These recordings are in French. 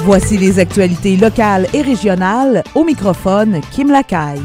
Voici les actualités locales et régionales. Au microphone, Kim Lacaille.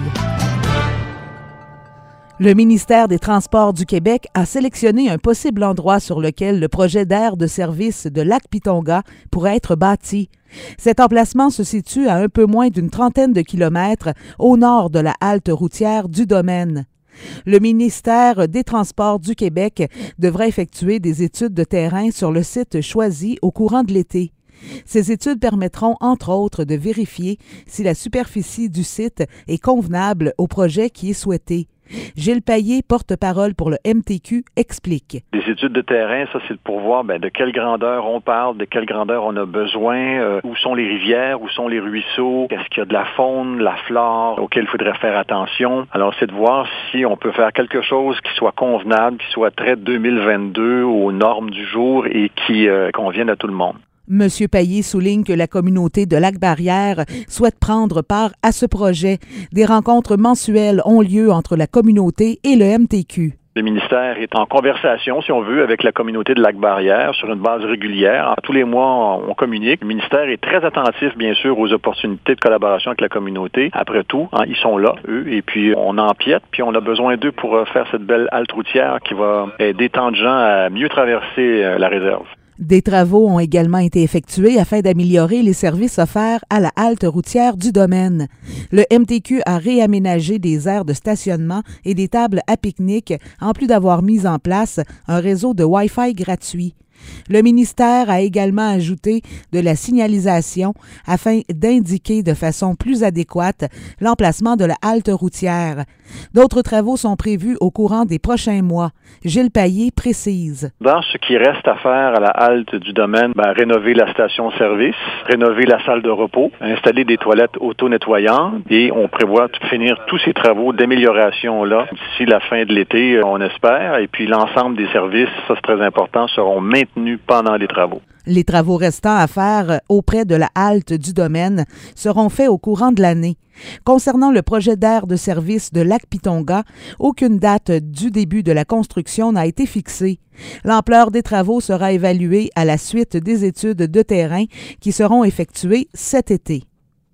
Le ministère des Transports du Québec a sélectionné un possible endroit sur lequel le projet d'aire de service de Lac-Pitonga pourrait être bâti. Cet emplacement se situe à un peu moins d'une trentaine de kilomètres au nord de la halte routière du domaine. Le ministère des Transports du Québec devrait effectuer des études de terrain sur le site choisi au courant de l'été. Ces études permettront, entre autres, de vérifier si la superficie du site est convenable au projet qui est souhaité. Gilles Payet, porte-parole pour le MTQ, explique. Les études de terrain, ça c'est pour voir de quelle grandeur on parle, de quelle grandeur on a besoin, où sont les rivières, où sont les ruisseaux, est-ce qu'il y a de la faune, la flore auquel il faudrait faire attention. Alors c'est de voir si on peut faire quelque chose qui soit convenable, qui soit très 2022 aux normes du jour et qui convienne à tout le monde. M. Payet souligne que la communauté de Lac-Barrière souhaite prendre part à ce projet. Des rencontres mensuelles ont lieu entre la communauté et le MTQ. Le ministère est en conversation, si on veut, avec la communauté de Lac-Barrière sur une base régulière. Tous les mois, on communique. Le ministère est très attentif, bien sûr, aux opportunités de collaboration avec la communauté. Après tout, ils sont là, eux, et puis on empiète, puis on a besoin d'eux pour faire cette belle halte routière qui va aider tant de gens à mieux traverser la réserve. Des travaux ont également été effectués afin d'améliorer les services offerts à la halte routière du domaine. Le MTQ a réaménagé des aires de stationnement et des tables à pique-nique, en plus d'avoir mis en place un réseau de Wi-Fi gratuit. Le ministère a également ajouté de la signalisation afin d'indiquer de façon plus adéquate l'emplacement de la halte routière. D'autres travaux sont prévus au courant des prochains mois. Gilles Payet précise. Dans ce qui reste à faire à la halte du domaine, rénover la station-service, rénover la salle de repos, installer des toilettes auto-nettoyantes et on prévoit de finir tous ces travaux d'amélioration-là d'ici la fin de l'été, on espère. Et puis l'ensemble des services, ça c'est très important, seront maintenus pendant les travaux. Les travaux restants à faire auprès de la halte du domaine seront faits au courant de l'année. Concernant le projet d'aire de service de Lac-Pitonga, aucune date du début de la construction n'a été fixée. L'ampleur des travaux sera évaluée à la suite des études de terrain qui seront effectuées cet été.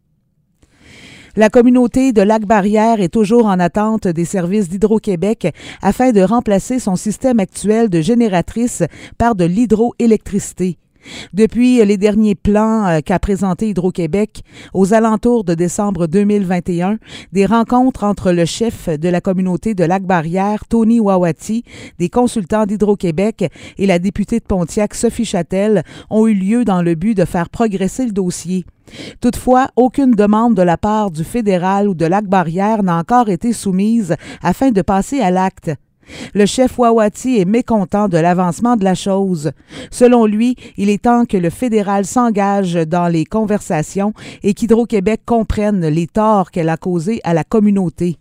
La communauté de Lac-Barrière est toujours en attente des services d'Hydro-Québec afin de remplacer son système actuel de génératrice par de l'hydroélectricité. Depuis les derniers plans qu'a présenté Hydro-Québec, aux alentours de décembre 2021, des rencontres entre le chef de la communauté de Lac-Barrière, Tony Wawati, des consultants d'Hydro-Québec et la députée de Pontiac, Sophie Châtel, ont eu lieu dans le but de faire progresser le dossier. Toutefois, aucune demande de la part du fédéral ou de Lac-Barrière n'a encore été soumise afin de passer à l'acte. Le chef Wawati est mécontent de l'avancement de la chose. Selon lui, il est temps que le fédéral s'engage dans les conversations et qu'Hydro-Québec comprenne les torts qu'elle a causés à la communauté.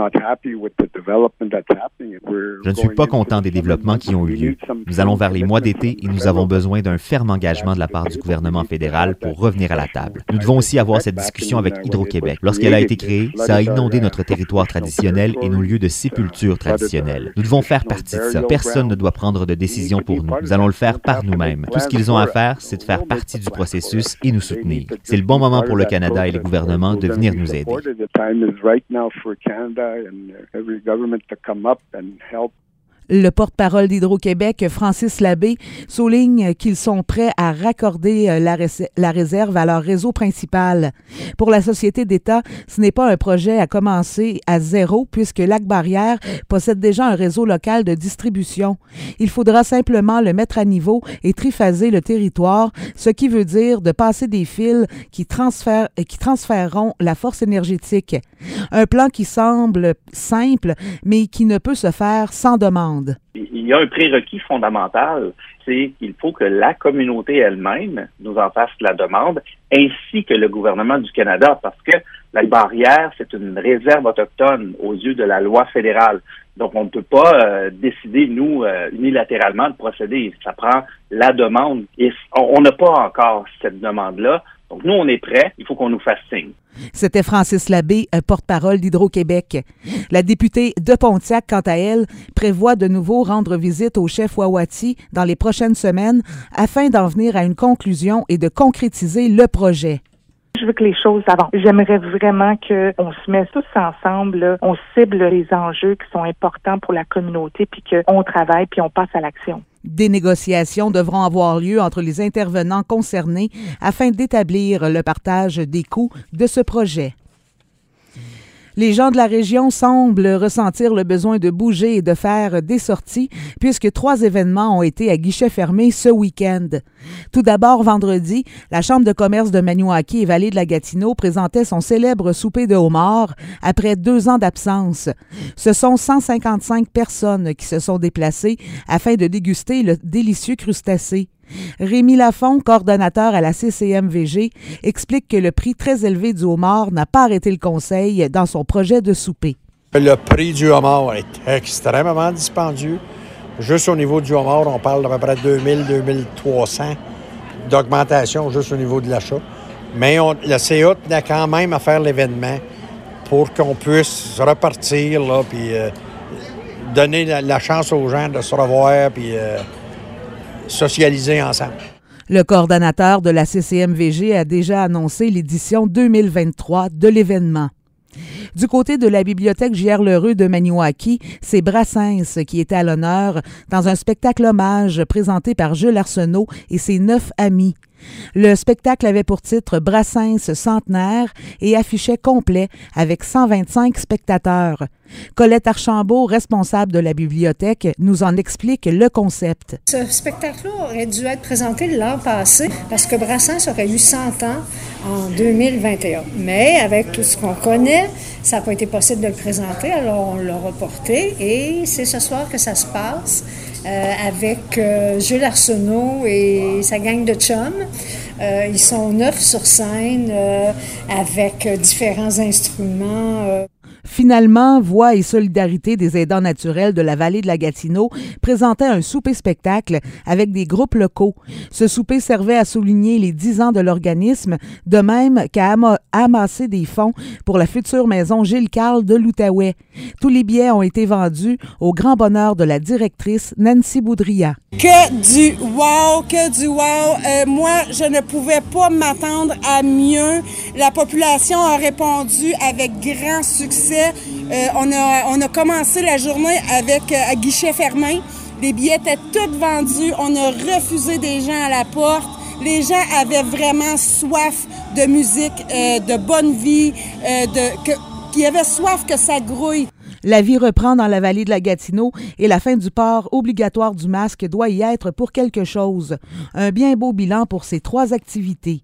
Je ne suis pas content des développements qui ont eu lieu. Nous allons vers les mois d'été et nous avons besoin d'un ferme engagement de la part du gouvernement fédéral pour revenir à la table. Nous devons aussi avoir cette discussion avec Hydro-Québec. Lorsqu'elle a été créée, ça a inondé notre territoire traditionnel et nos lieux de sépulture traditionnels. Nous devons faire partie de ça. Personne ne doit prendre de décision pour nous. Nous allons le faire par nous-mêmes. Tout ce qu'ils ont à faire, c'est de faire partie du processus et nous soutenir. C'est le bon moment pour le Canada et les gouvernements de venir nous aider. Le porte-parole d'Hydro-Québec, Francis Labbé, souligne qu'ils sont prêts à raccorder la réserve à leur réseau principal. Pour la Société d'État, ce n'est pas un projet à commencer à zéro puisque Lac-Barrière possède déjà un réseau local de distribution. Il faudra simplement le mettre à niveau et triphaser le territoire, ce qui veut dire de passer des fils qui transféreront la force énergétique. Un plan qui semble simple, mais qui ne peut se faire sans demande. Il y a un prérequis fondamental, c'est qu'il faut que la communauté elle-même nous en fasse la demande, ainsi que le gouvernement du Canada, parce que Lac-Barrière, c'est une réserve autochtone aux yeux de la loi fédérale. Donc, on ne peut pas décider, nous, unilatéralement de procéder. Ça prend la demande. Et on n'a pas encore cette demande-là. Donc, nous, on est prêts. Il faut qu'on nous fasse signe. C'était Francis Labbé, porte-parole d'Hydro-Québec. La députée de Pontiac, quant à elle, prévoit de nouveau rendre visite au chef Wawati dans les prochaines semaines afin d'en venir à une conclusion et de concrétiser le projet. Je veux que les choses avancent. J'aimerais vraiment qu'on se mette tous ensemble, là, on cible les enjeux qui sont importants pour la communauté, puis qu'on travaille, puis on passe à l'action. Des négociations devront avoir lieu entre les intervenants concernés afin d'établir le partage des coûts de ce projet. Les gens de la région semblent ressentir le besoin de bouger et de faire des sorties puisque 3 événements ont été à guichet fermé ce week-end. Tout d'abord, vendredi, la Chambre de commerce de Maniwaki et Vallée de la Gatineau présentait son célèbre souper de homard après 2 ans d'absence. Ce sont 155 personnes qui se sont déplacées afin de déguster le délicieux crustacé. Rémi Lafont, coordonnateur à la CCMVG, explique que le prix très élevé du homard n'a pas arrêté le conseil dans son projet de souper. Le prix du homard est extrêmement dispendieux. Juste au niveau du homard, on parle d'à peu près 2000-2300 d'augmentation juste au niveau de l'achat. Mais le CA tenait quand même à faire l'événement pour qu'on puisse repartir là, puis donner la chance aux gens de se revoir puis socialiser ensemble. Le coordonnateur de la CCMVG a déjà annoncé l'édition 2023 de l'événement. Du côté de la bibliothèque J.R. Lheureux de Maniwaki, c'est Brassens qui était à l'honneur dans un spectacle hommage présenté par Jules Arsenault et ses 9 amis. Le spectacle avait pour titre Brassens centenaire et affichait complet avec 125 spectateurs. Colette Archambault, responsable de la bibliothèque, nous en explique le concept. Ce spectacle-là aurait dû être présenté l'an passé parce que Brassens aurait eu 100 ans en 2021. Mais avec tout ce qu'on connaît, ça n'a pas été possible de le présenter, alors on l'a reporté et c'est ce soir que ça se passe. Avec Jules Arsenault et sa gang de chums. Ils sont 9 sur scène avec différents instruments. Finalement, Voix et solidarité des aidants naturels de la vallée de la Gatineau présentait un souper-spectacle avec des groupes locaux. Ce souper servait à souligner les 10 ans de l'organisme, de même qu'à amasser des fonds pour la future maison Gilles Carle de l'Outaouais. Tous les billets ont été vendus au grand bonheur de la directrice Nancy Boudria. Que du wow, que du wow. Moi, je ne pouvais pas m'attendre à mieux. La population a répondu avec grand succès. On a commencé la journée avec à guichet fermé. Les billets étaient tous vendus. On a refusé des gens à la porte. Les gens avaient vraiment soif de musique, de bonne vie, qui avaient soif que ça grouille. La vie reprend dans la vallée de la Gatineau et la fin du port obligatoire du masque doit y être pour quelque chose. Un bien beau bilan pour ces 3 activités.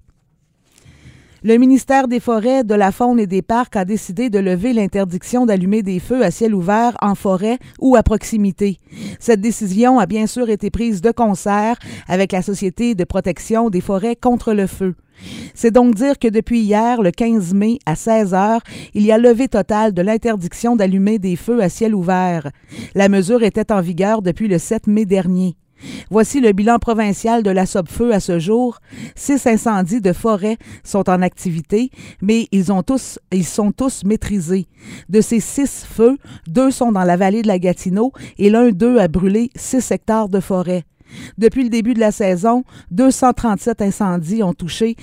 Le ministère des Forêts, de la Faune et des Parcs a décidé de lever l'interdiction d'allumer des feux à ciel ouvert en forêt ou à proximité. Cette décision a bien sûr été prise de concert avec la Société de protection des forêts contre le feu. C'est donc dire que depuis hier, le 15 mai, à 16 heures, il y a levée totale de l'interdiction d'allumer des feux à ciel ouvert. La mesure était en vigueur depuis le 7 mai dernier. Voici le bilan provincial de la Sopfeu à ce jour. 6 incendies de forêt sont en activité, mais ils sont tous maîtrisés. De ces 6 feux, 2 sont dans la vallée de la Gatineau et l'un d'eux a brûlé 6 hectares de forêt. Depuis le début de la saison, 237 incendies ont touché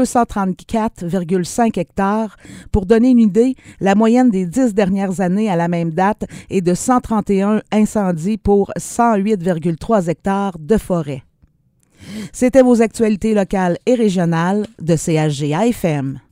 234,5 hectares. Pour donner une idée, la moyenne des 10 dernières années à la même date est de 131 incendies pour 108,3 hectares de forêt. C'était vos actualités locales et régionales de CHGA FM.